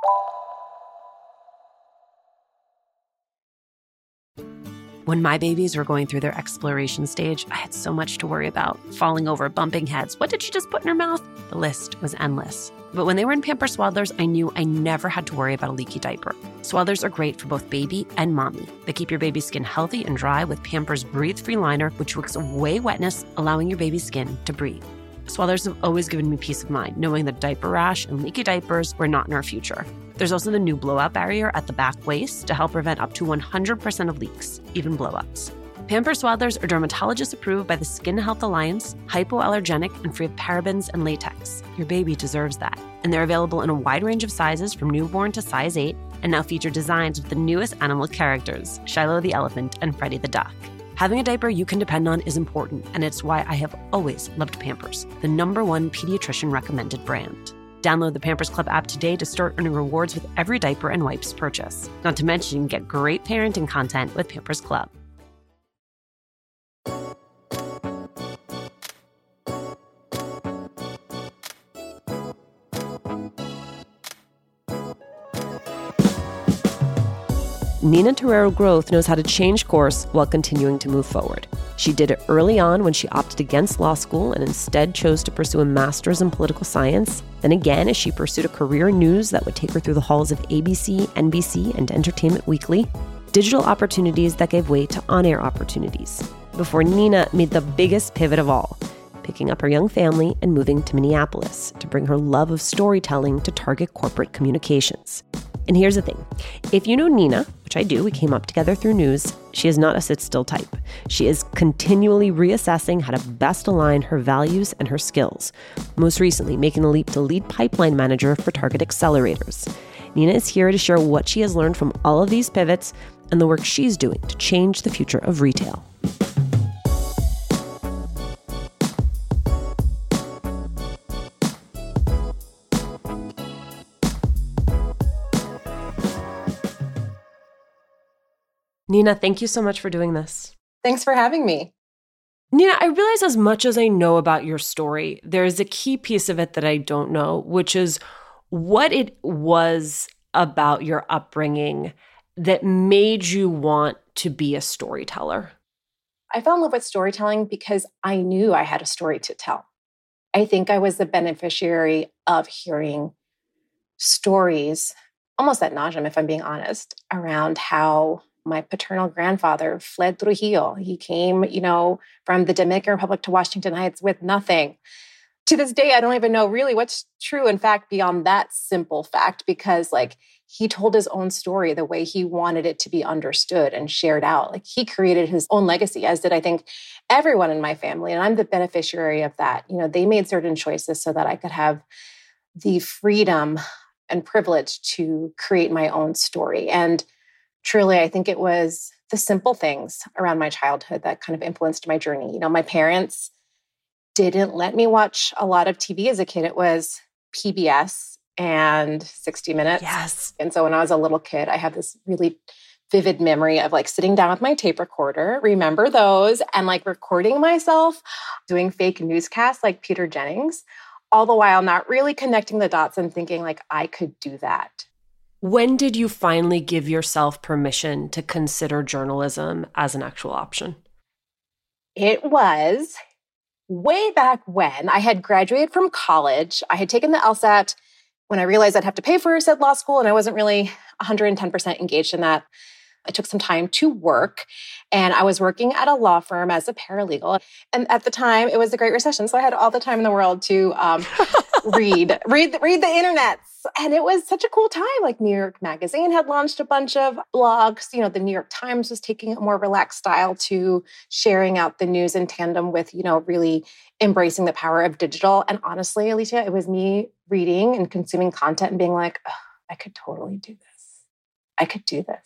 When my babies were going through their exploration stage, I had so much to worry about. Falling over, bumping heads. What did she just put in her mouth? The list was endless. But when they were in Pampers Swaddlers, I knew I never had to worry about a leaky diaper. Swaddlers are great for both baby and mommy. They keep your baby's skin healthy and dry with Pampers Breathe-Free Liner, which wicks away wetness, allowing your baby's skin to breathe. Swaddlers have always given me peace of mind, knowing that diaper rash and leaky diapers were not in our future. There's also the new blowout barrier at the back waist to help prevent up to 100% of leaks, even blowouts. Pampers Swaddlers are dermatologist approved by the Skin Health Alliance, hypoallergenic, and free of parabens and latex. Your baby deserves that. And they're available in a wide range of sizes from newborn to size 8, and now feature designs with the newest animal characters, Shiloh the elephant and Freddie the duck. Having a diaper you can depend on is important, and it's why I have always loved Pampers, the #1 pediatrician recommended brand. Download the Pampers Club app today to start earning rewards with every diaper and wipes purchase. Not to mention, get great parenting content with Pampers Club. Nina Terrero Groth knows how to change course while continuing to move forward. She did it early on when she opted against law school and instead chose to pursue a master's in political science. Then again, as she pursued a career in news that would take her through the halls of ABC, NBC, and Entertainment Weekly, digital opportunities that gave way to on-air opportunities. Before Nina made the biggest pivot of all, picking up her young family and moving to Minneapolis to bring her love of storytelling to target corporate communications. And here's the thing. If you know Nina, which I do, we came up together through news, she is not a sit-still type. She is continually reassessing how to best align her values and her skills, most recently making the leap to lead pipeline manager for Target Accelerators. Nina is here to share what she has learned from all of these pivots and the work she's doing to change the future of retail. Nina, thank you so much for doing this. Thanks for having me. Nina, I realize as much as I know about your story, there is a key piece of it that I don't know, which is what it was about your upbringing that made you want to be a storyteller. I fell in love with storytelling because I knew I had a story to tell. I think I was the beneficiary of hearing stories, almost ad nauseum, if I'm being honest, around how my paternal grandfather fled Trujillo. He came, from the Dominican Republic to Washington Heights with nothing. To this day, I don't even know really what's true, in fact, beyond that simple fact, because he told his own story the way he wanted it to be understood and shared out. He created his own legacy, as did, I think, everyone in my family. And I'm the beneficiary of that. They made certain choices so that I could have the freedom and privilege to create my own story. And truly, I think it was the simple things around my childhood that kind of influenced my journey. My parents didn't let me watch a lot of TV as a kid. It was PBS and 60 Minutes. Yes. And so when I was a little kid, I have this really vivid memory of sitting down with my tape recorder, remember those, and recording myself doing fake newscasts like Peter Jennings, all the while not really connecting the dots and thinking I could do that. When did you finally give yourself permission to consider journalism as an actual option? It was way back when I had graduated from college. I had taken the LSAT when I realized I'd have to pay for said law school, and I wasn't really 110% engaged in that. I took some time to work, and I was working at a law firm as a paralegal. And at the time, it was the Great Recession, so I had all the time in the world to read the internets. And it was such a cool time. New York Magazine had launched a bunch of blogs. The New York Times was taking a more relaxed style to sharing out the news in tandem with, really embracing the power of digital. And honestly, Alicia, it was me reading and consuming content and being like, oh, I could totally do this. I could do this.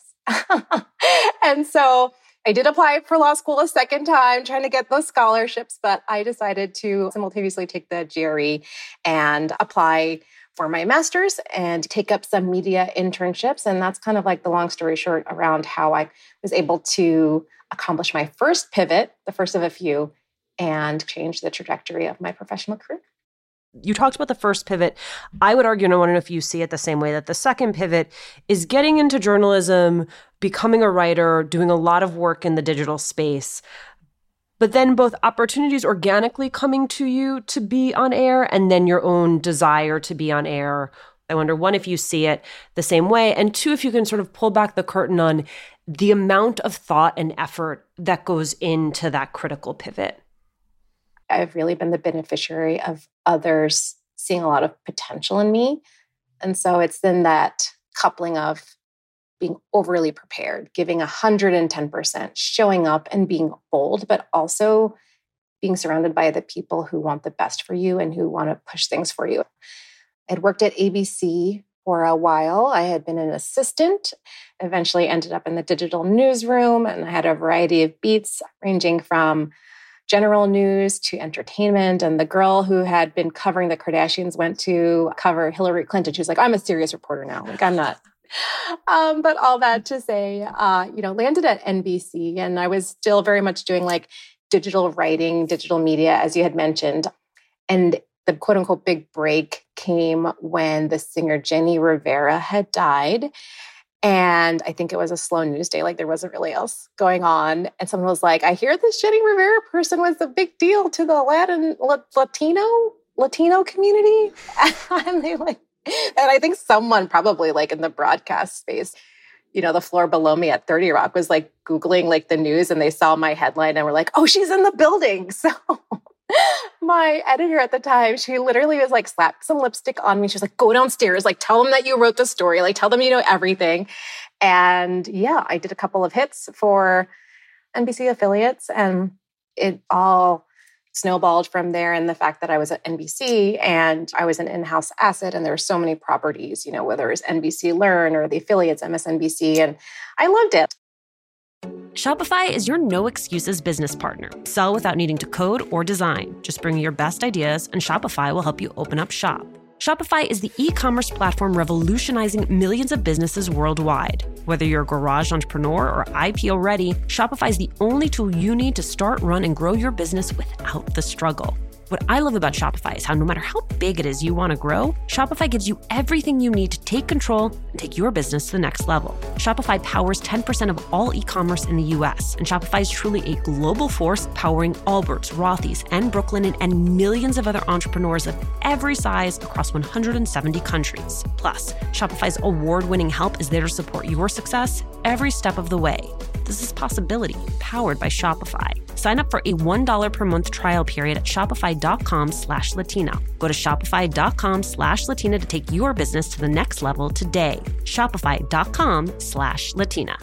And so I did apply for law school a second time, trying to get those scholarships, but I decided to simultaneously take the GRE and apply for my master's and take up some media internships. And that's kind of the long story short around how I was able to accomplish my first pivot, the first of a few, and change the trajectory of my professional career. You talked about the first pivot. I would argue, and I want to know if you see it the same way, that the second pivot is getting into journalism, becoming a writer, doing a lot of work in the digital space, but then both opportunities organically coming to you to be on air and then your own desire to be on air. I wonder, one, if you see it the same way, and two, if you can sort of pull back the curtain on the amount of thought and effort that goes into that critical pivot. I've really been the beneficiary of others seeing a lot of potential in me. And so it's then that coupling of being overly prepared, giving 110%, showing up and being bold, but also being surrounded by the people who want the best for you and who want to push things for you. I'd worked at ABC for a while. I had been an assistant, eventually ended up in the digital newsroom, and I had a variety of beats ranging from general news to entertainment. And the girl who had been covering the Kardashians went to cover Hillary Clinton. She was like, I'm a serious reporter now. Like, I'm not. But all that to say, landed at NBC, and I was still very much doing like digital writing, digital media, as you had mentioned. And the quote unquote big break came when the singer Jenny Rivera had died. And I think it was a slow news day, like there wasn't really else going on. And someone was like, I hear this Jenny Rivera person was a big deal to the Latino community. And they like, and I think someone probably like in the broadcast space, the floor below me at 30 Rock was like Googling like the news, and they saw my headline and were like, oh, she's in the building. So my editor at the time, she literally was like, slapped some lipstick on me. She was like, go downstairs, like tell them that you wrote the story, like tell them you know everything. And yeah, I did a couple of hits for NBC affiliates, and it all snowballed from there. And the fact that I was at NBC and I was an in-house asset, and there were so many properties, whether it was NBC Learn or the affiliates, MSNBC, and I loved it. Shopify is your no excuses business partner. Sell without needing to code or design. Just bring your best ideas, and Shopify will help you open up shop. Shopify is the e-commerce platform revolutionizing millions of businesses worldwide. Whether you're a garage entrepreneur or IPO ready, Shopify is the only tool you need to start, run, and grow your business without the struggle. What I love about Shopify is how no matter how big it is you want to grow, Shopify gives you everything you need to take control and take your business to the next level. Shopify powers 10% of all e-commerce in the US, and Shopify is truly a global force powering Allbirds, Rothy's, and Brooklinen, and millions of other entrepreneurs of every size across 170 countries. Plus, Shopify's award-winning help is there to support your success every step of the way. This is Possibility, powered by Shopify. Sign up for a $1 per month trial period at shopify.com/Latina. Go to shopify.com/Latina to take your business to the next level today. Shopify.com/Latina.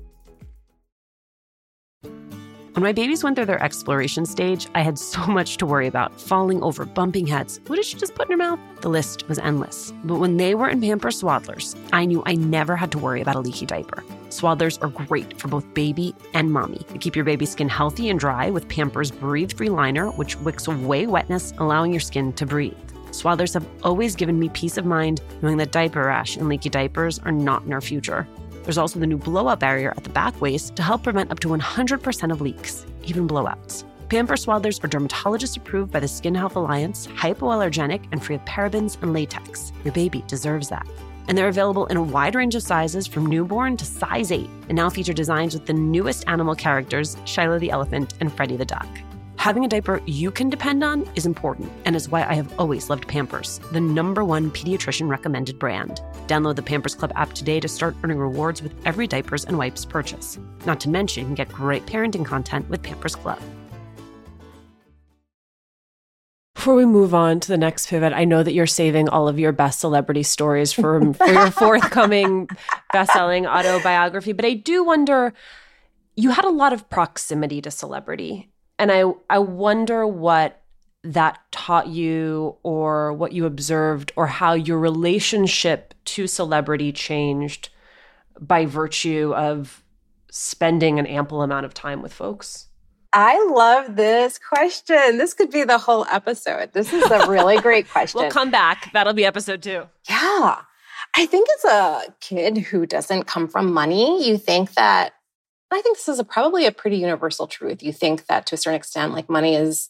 When my babies went through their exploration stage, I had so much to worry about. Falling over, bumping heads. What did she just put in her mouth? The list was endless. But when they were in Pampers Swaddlers, I knew I never had to worry about a leaky diaper. Swaddlers are great for both baby and mommy. They keep your baby's skin healthy and dry with Pampers Breathe-Free Liner, which wicks away wetness, allowing your skin to breathe. Swaddlers have always given me peace of mind knowing that diaper rash and leaky diapers are not in our future. There's also the new blowout barrier at the back waist to help prevent up to 100% of leaks, even blowouts. Pampers Swaddlers are dermatologist approved by the Skin Health Alliance, hypoallergenic, and free of parabens and latex. Your baby deserves that. And they're available in a wide range of sizes from newborn to size 8, and now feature designs with the newest animal characters, Shiloh the elephant and Freddie the duck. Having a diaper you can depend on is important, and is why I have always loved Pampers, the #1 pediatrician recommended brand. Download the Pampers Club app today to start earning rewards with every diapers and wipes purchase. Not to mention, you can get great parenting content with Pampers Club. Before we move on to the next pivot, I know that you're saving all of your best celebrity stories for your forthcoming best-selling autobiography, but I do wonder, you had a lot of proximity to celebrity, and I wonder what that taught you, or what you observed, or how your relationship to celebrity changed by virtue of spending an ample amount of time with folks. I love this question. This could be the whole episode. This is a really great question. We'll come back. That'll be episode 2. Yeah. I think as a kid who doesn't come from money, you think that, I think this is probably a pretty universal truth. You think that to a certain extent, like money is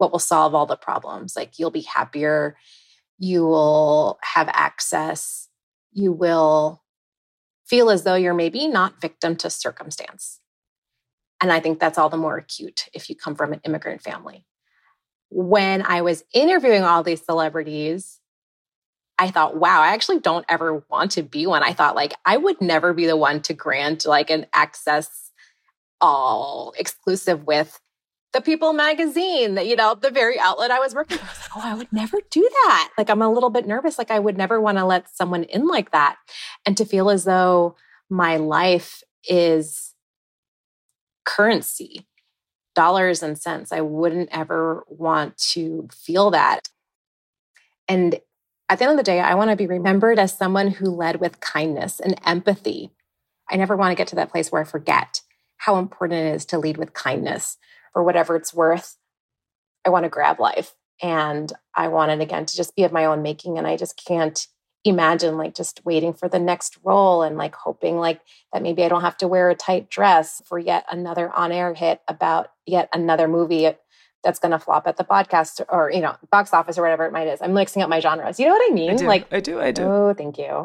what will solve all the problems. Like you'll be happier, you will have access, you will feel as though you're maybe not victim to circumstance. And I think that's all the more acute if you come from an immigrant family. When I was interviewing all these celebrities, I thought, wow, I actually don't ever want to be one. I thought like I would never be the one to grant like an access all exclusive with the People magazine, the very outlet I was working for. I was like, oh, I would never do that. Like, I'm a little bit nervous. Like, I would never want to let someone in like that. And to feel as though my life is currency, dollars and cents. I wouldn't ever want to feel that. And at the end of the day, I want to be remembered as someone who led with kindness and empathy. I never want to get to that place where I forget how important it is to lead with kindness. For whatever it's worth, I want to grab life. And I want it, again, to just be of my own making. And I just can't imagine like just waiting for the next role and like hoping like that maybe I don't have to wear a tight dress for yet another on-air hit about yet another movie that's going to flop at the podcast or, box office or whatever it might is. I'm mixing up my genres. You know what I mean? I do. Oh, thank you.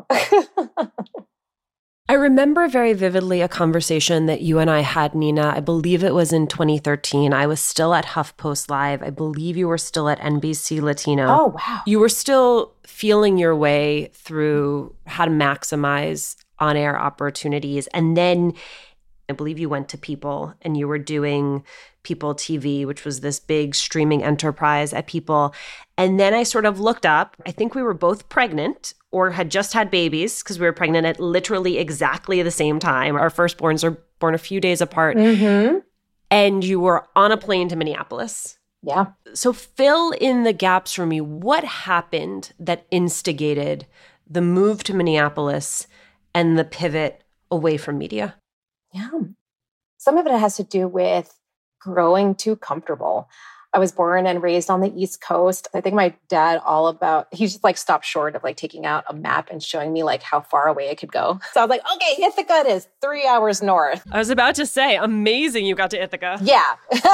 I remember very vividly a conversation that you and I had, Nina. I believe it was in 2013. I was still at HuffPost Live. I believe you were still at NBC Latino. Oh, wow. You were still feeling your way through how to maximize on-air opportunities. And then I believe you went to People and you were doing People TV, which was this big streaming enterprise at People. And then I sort of looked up. I think we were both pregnant or had just had babies because we were pregnant at literally exactly the same time. Our firstborns are born a few days apart. Mm-hmm. And you were on a plane to Minneapolis. Yeah. So fill in the gaps for me. What happened that instigated the move to Minneapolis and the pivot away from media? Yeah. Some of it has to do with growing too comfortable. I was born and raised on the East Coast. I think my dad he just like stopped short of like taking out a map and showing me like how far away it could go. So I was like, okay, Ithaca is 3 hours north. I was about to say, amazing you got to Ithaca. Yeah.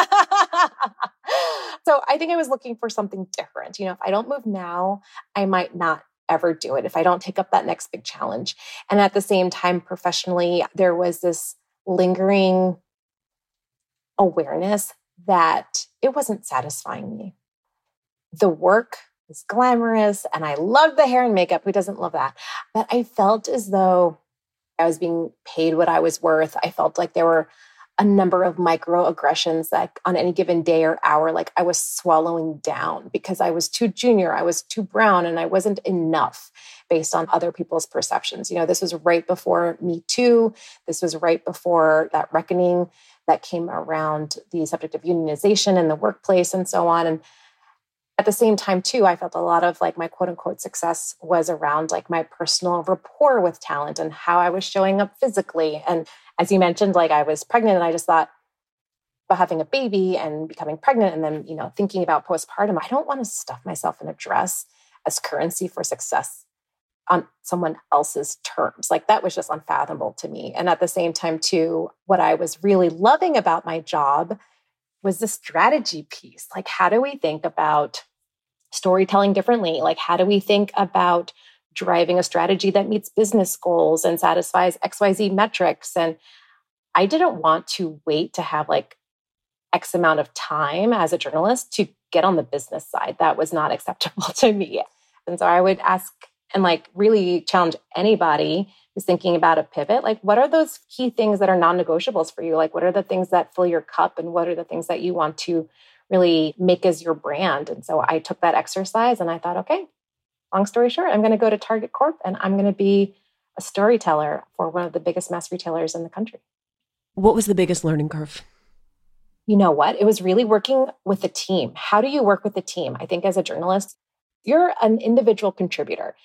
So I think I was looking for something different. If I don't move now, I might not ever do it if I don't take up that next big challenge. And at the same time, professionally, there was this lingering awareness that it wasn't satisfying me. The work was glamorous and I loved the hair and makeup. Who doesn't love that? But I felt as though I was being paid what I was worth. I felt like there were a number of microaggressions that on any given day or hour, like I was swallowing down because I was too junior, I was too brown, and I wasn't enough based on other people's perceptions. This was right before Me Too. This was right before that reckoning that came around the subject of unionization in the workplace and so on. And at the same time, too, I felt a lot of like my quote unquote success was around like my personal rapport with talent and how I was showing up physically. And as you mentioned, like I was pregnant and I just thought about having a baby and becoming pregnant and then, thinking about postpartum, I don't want to stuff myself in a dress as currency for success on someone else's terms. Like that was just unfathomable to me. And at the same time, too, what I was really loving about my job was the strategy piece. Like, how do we think about storytelling differently? Like, how do we think about driving a strategy that meets business goals and satisfies XYZ metrics? And I didn't want to wait to have like X amount of time as a journalist to get on the business side. That was not acceptable to me. And so I would ask and like really challenge anybody who's thinking about a pivot. Like, what are those key things that are non-negotiables for you? Like, what are the things that fill your cup and what are the things that you want to really make as your brand? And so I took that exercise and I thought, okay, long story short, I'm going to go to Target Corp and I'm going to be a storyteller for one of the biggest mass retailers in the country. What was the biggest learning curve? You know what? It was really working with a team. How do you work with a team? I think as a journalist, you're an individual contributor.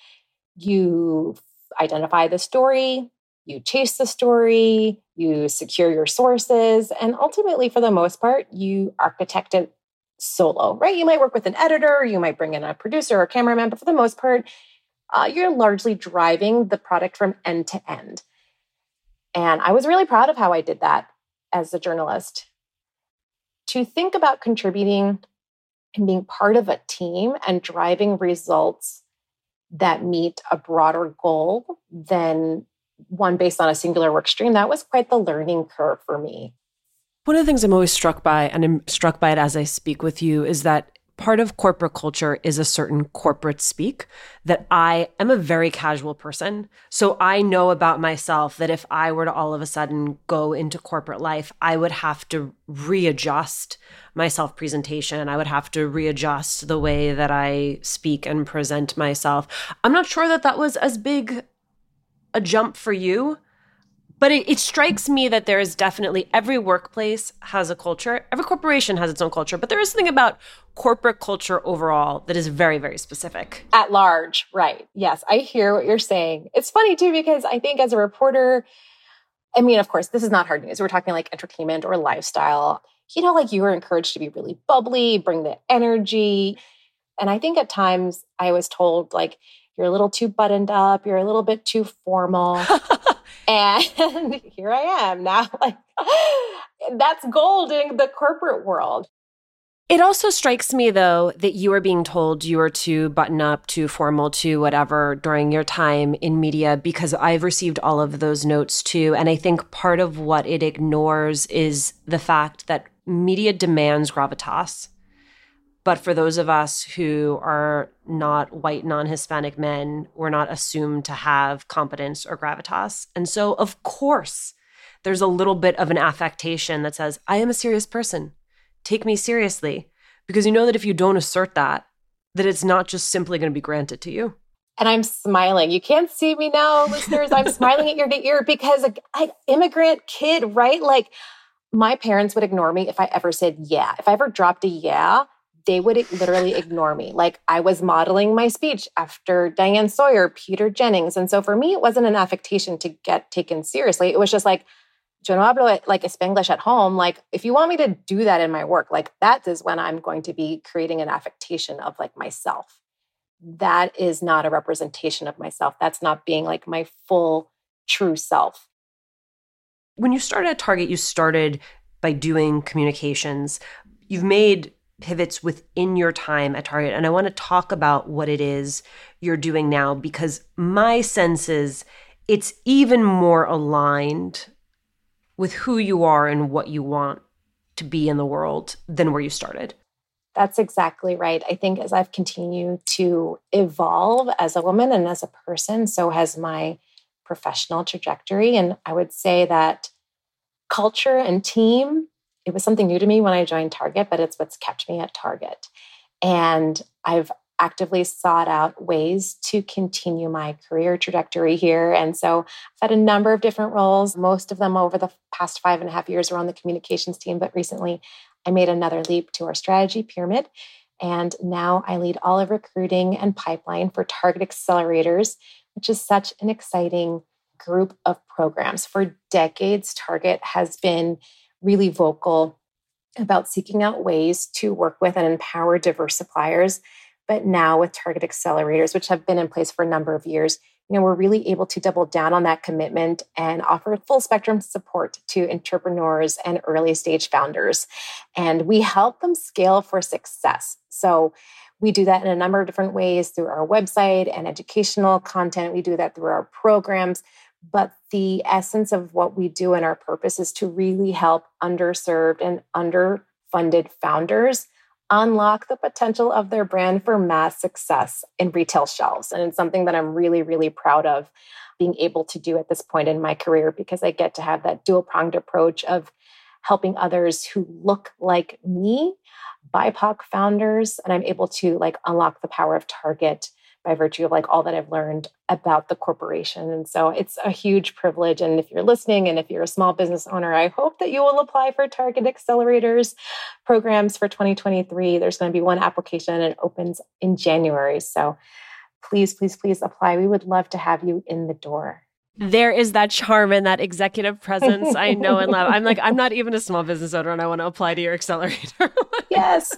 You identify the story, you chase the story, you secure your sources, and ultimately, for the most part, you architect it solo, right? You might work with an editor, you might bring in a producer or cameraman, but for the most part, you're largely driving the product from end to end. And I was really proud of how I did that as a journalist. To think about contributing and being part of a team and driving results that meet a broader goal than one based on a singular work stream, that was quite the learning curve for me. One of the things I'm always struck by, and I'm struck by it as I speak with you, is that part of corporate culture is a certain corporate speak that I am a very casual person. So I know about myself that if I were to all of a sudden go into corporate life, I would have to readjust my self-presentation. I would have to readjust the way that I speak and present myself. I'm not sure that that was as big a jump for you. But it strikes me that there is definitely, every workplace has a culture. Every corporation has its own culture. But there is something about corporate culture overall that is very, very specific. At large, right. Yes, I hear what you're saying. It's funny too, because I think as a reporter, I mean, of course, this is not hard news. We're talking like entertainment or lifestyle. Like you were encouraged to be really bubbly, bring the energy. And I think at times I was told like, you're a little too buttoned up, you're a little bit too formal. And here I am now, like that's gold in the corporate world. It also strikes me, though, that you are being told you are too button up, too formal, too whatever during your time in media, because I've received all of those notes too. And I think part of what it ignores is the fact that media demands gravitas. But for those of us who are not white, non-Hispanic men, we're not assumed to have competence or gravitas. And so, of course, there's a little bit of an affectation that says, I am a serious person. Take me seriously. Because you know that if you don't assert that it's not just simply going to be granted to you. And I'm smiling. You can't see me now, listeners. I'm smiling at ear to ear because an immigrant kid, right? Like my parents would ignore me if I ever said yeah. If I ever dropped a yeah, they would literally ignore me. Like I was modeling my speech after Diane Sawyer, Peter Jennings. And so for me, it wasn't an affectation to get taken seriously. It was just like, yo no hablo like Spanglish at home. Like if you want me to do that in my work, like that is when I'm going to be creating an affectation of like myself. That is not a representation of myself. That's not being like my full true self. When you started at Target, you started by doing communications. You've made pivots within your time at Target. And I want to talk about what it is you're doing now, because my sense is it's even more aligned with who you are and what you want to be in the world than where you started. That's exactly right. I think as I've continued to evolve as a woman and as a person, so has my professional trajectory. And I would say that culture and team, it was something new to me when I joined Target, but it's what's kept me at Target. And I've actively sought out ways to continue my career trajectory here. And so I've had a number of different roles, most of them over the past 5.5 years were on the communications team, but recently I made another leap to our strategy pyramid. And now I lead all of recruiting and pipeline for Target Accelerators, which is such an exciting group of programs. For decades, Target has been really vocal about seeking out ways to work with and empower diverse suppliers. But now with Target Accelerators, which have been in place for a number of years, we're really able to double down on that commitment and offer full spectrum support to entrepreneurs and early stage founders. And we help them scale for success. So we do that in a number of different ways through our website and educational content. We do that through our programs. But the essence of what we do and our purpose is to really help underserved and underfunded founders unlock the potential of their brand for mass success in retail shelves. And it's something that I'm really, really proud of being able to do at this point in my career, because I get to have that dual-pronged approach of helping others who look like me, BIPOC founders, and I'm able to like unlock the power of Target by virtue of like all that I've learned about the corporation. And so it's a huge privilege. And if you're listening and if you're a small business owner, I hope that you will apply for Target Accelerators programs for 2023. There's going to be one application and it opens in January. So please, please, please apply. We would love to have you in the door. There is that charm and that executive presence I know and love. I'm not even a small business owner and I want to apply to your accelerator. Yes.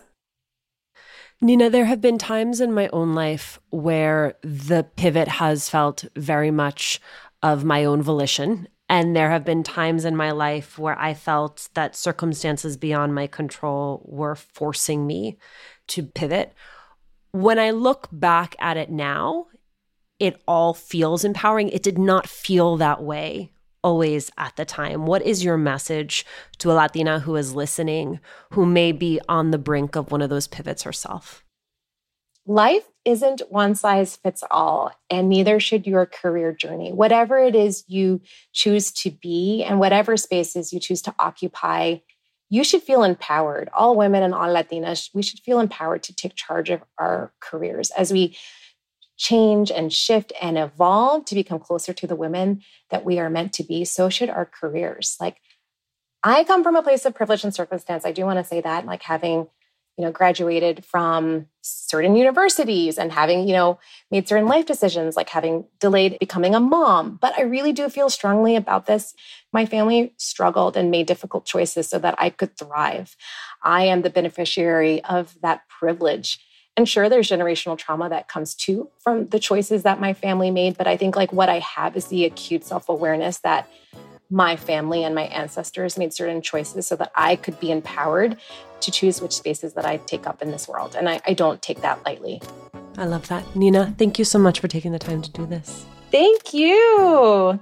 Nina, there have been times in my own life where the pivot has felt very much of my own volition. And there have been times in my life where I felt that circumstances beyond my control were forcing me to pivot. When I look back at it now, it all feels empowering. It did not feel that way always at the time. What is your message to a Latina who is listening, who may be on the brink of one of those pivots herself? Life isn't one size fits all, and neither should your career journey. Whatever it is you choose to be and whatever spaces you choose to occupy, you should feel empowered. All women and all Latinas, we should feel empowered to take charge of our careers as we change and shift and evolve to become closer to the women that we are meant to be. So should our careers. Like, I come from a place of privilege and circumstance. I do want to say that, like having, graduated from certain universities and having, made certain life decisions, like having delayed becoming a mom. But I really do feel strongly about this. My family struggled and made difficult choices so that I could thrive. I am the beneficiary of that privilege. And sure, there's generational trauma that comes too from the choices that my family made. But I think like what I have is the acute self-awareness that my family and my ancestors made certain choices so that I could be empowered to choose which spaces that I take up in this world. And I don't take that lightly. I love that. Nina, thank you so much for taking the time to do this. Thank you.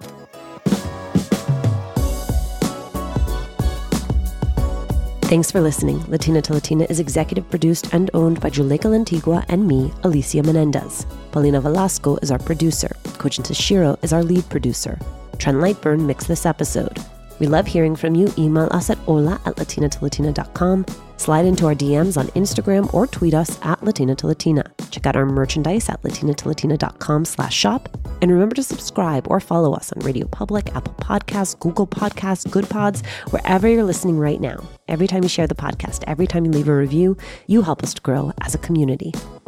Thanks for listening. Latina to Latina is executive produced and owned by Juleka Lantigua and me, Alicia Menendez. Paulina Velasco is our producer. Kojin Tashiro is our lead producer. Trent Lightburn mixed this episode. We love hearing from you. Email us at hola@latinatolatina.com. Slide into our DMs on Instagram or tweet us at Latina to Latina. Check out our merchandise at latinatolatina.com/shop. And remember to subscribe or follow us on Radio Public, Apple Podcasts, Google Podcasts, Good Pods, wherever you're listening right now. Every time you share the podcast, every time you leave a review, you help us to grow as a community.